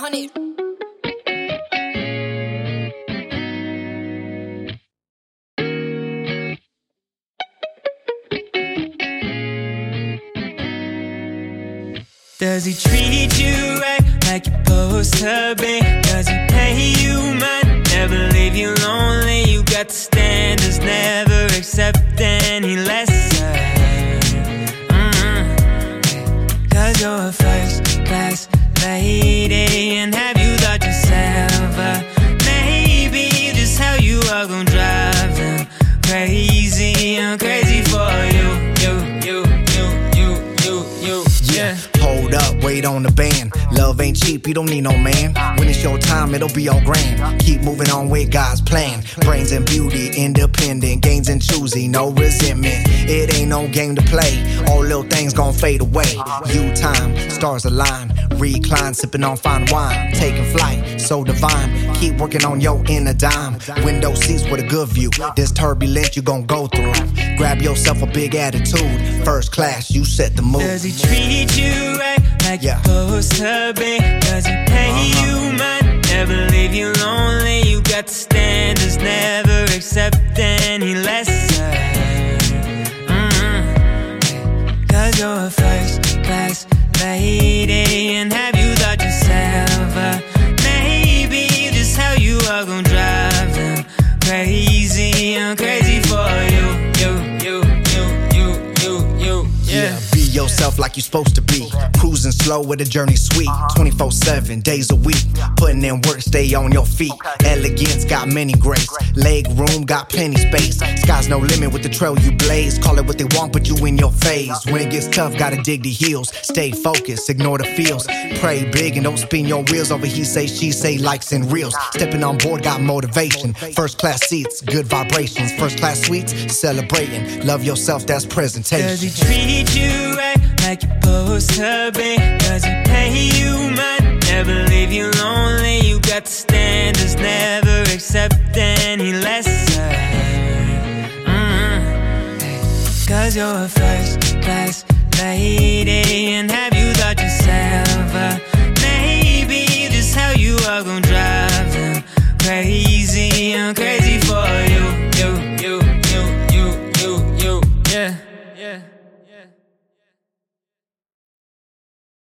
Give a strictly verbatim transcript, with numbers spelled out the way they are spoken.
money. Does he treat you right, like you're supposed to be? Does he pay you money, never leave you lonely? You got the standards, never accept any less. mm-hmm. Cause you're a first class lady. And have you thought yourself uh, maybe just how you are gonna drive them crazy? I'm crazy for you, you, you, you, you, you, you, yeah. Hold up, wait on the band. Love ain't cheap, you don't need no man. When it's your time, it'll be all grand. Keep moving on with God's plan. Brains and beauty, independent. Gains and choosy, no resentment. It ain't no game to play. All little things gon' fade away. You time, stars align. Recline, sipping on fine wine. Taking flight, so divine. Keep working on your inner dime. Window seats with a good view. This turbulence you gon' go through. Grab yourself a big attitude. First class, you set the mood. Does he treat you right, like Yeah. you're supposed to be? Does he pay Uh-huh. you money, never leave you lonely? You got the standards, never accept any less. mm-hmm. Cause you're a first class lady. And have you thought yourself uh, maybe just how you are gonna drive them crazy? I'm crazy for you, you, you, you, you, you, you, yeah. Yeah, be yourself like you supposed to be. Cruising slow with a journey sweet. twenty-four seven days a week. Putting in work, stay on your feet. Elegance got many grace. Leg room got plenty space. Sky's no limit with the trail you blaze. Call it what they want, but you in your phase. When it gets tough, gotta dig the heels. Stay focused, ignore the feels. Pray big and don't spin your wheels over he say, she say, likes and reels. Stepping on board got motivation. First class seats, good vibrations. First class suites, celebrating. Love yourself, that's presentation. Does he treat you right, like you're supposed to be? Does he pay you money, never leave you lonely? You got the standards, never accept any less. mm-hmm. Cause you're a first class lady. And have you thought yourself uh, maybe just how you are gonna drive them crazy? I'm crazy